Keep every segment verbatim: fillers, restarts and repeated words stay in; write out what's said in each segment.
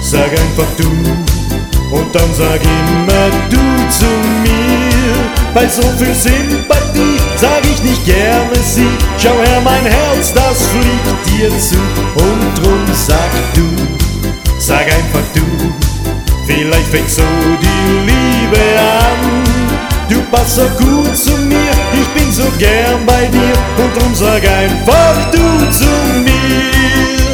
Sag einfach du und dann sag immer du zu mir. Bei so viel Sympathie sag ich nicht gerne sie. Schau her, mein Herz, das fliegt dir zu. Und drum sag du, sag einfach du. Vielleicht fängt so die Liebe an. Du passt so gut zu mir, ich bin so gern bei dir. Und drum sag einfach du zu mir.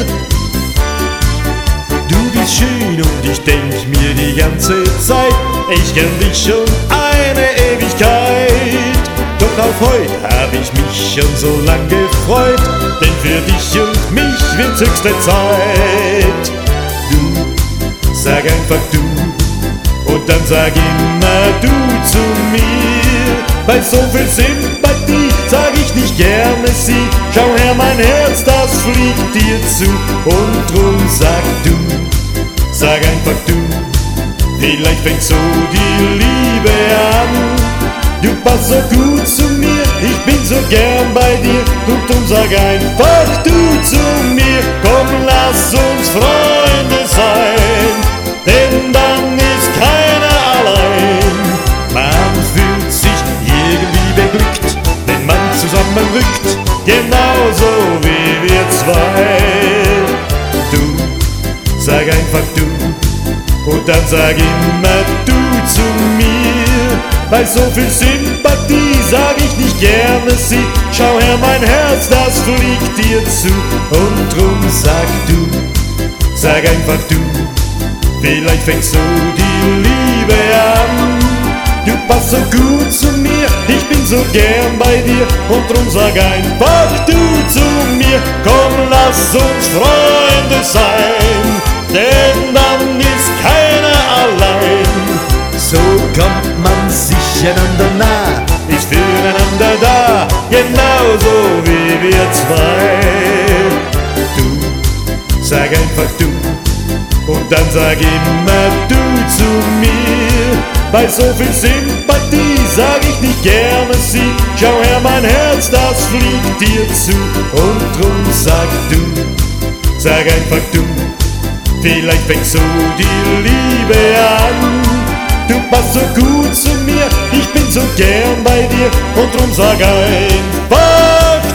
Du bist schön und ich denk mir die ganze Zeit, ich kenn dich schon eine Ewigkeit. Doch auf heute hab ich mich schon so lang gefreut, denn für dich und mich wird's höchste Zeit. Du, sag einfach du und dann sag immer du zu mir. Bei so viel Sympathie sag ich nicht gerne sie. Schau her, mein Herz, das fliegt dir zu. Und drum sag du, sag einfach du. Vielleicht fängt so die Liebe an. Du passt so gut zu mir, ich bin so gern bei dir. Und drum sag einfach du zu mir. Komm, lass uns Freunde sein, denn dann ist keiner allein. Man fühlt sich irgendwie beglückt, wenn man zusammenrückt, genauso wie wir zwei. Du, sag einfach du und dann sag immer du zu mir. Bei so viel Sympathie sag ich nicht gerne sie. Schau her, mein Herz, das fliegt dir zu. Und drum sag du, sag einfach du. Vielleicht fängt so die Liebe an. Du passt so gut zu mir, ich bin so gern bei dir. Und drum sag einfach du zu mir. Komm, lass uns Freunde sein, denn dann ist keiner allein. So kommt man sich einander nah, ist füreinander da, genauso wie wir zwei. Du, sag einfach du und dann sag immer du zu mir. Bei so viel Sympathie sag ich nicht gerne sie. Schau her, mein Herz, das fliegt dir zu. Und drum sag du, sag einfach du. Vielleicht fängt so die Liebe an. Du passt so gut zu mir, ich bin so gern bei dir. Und drum sag einfach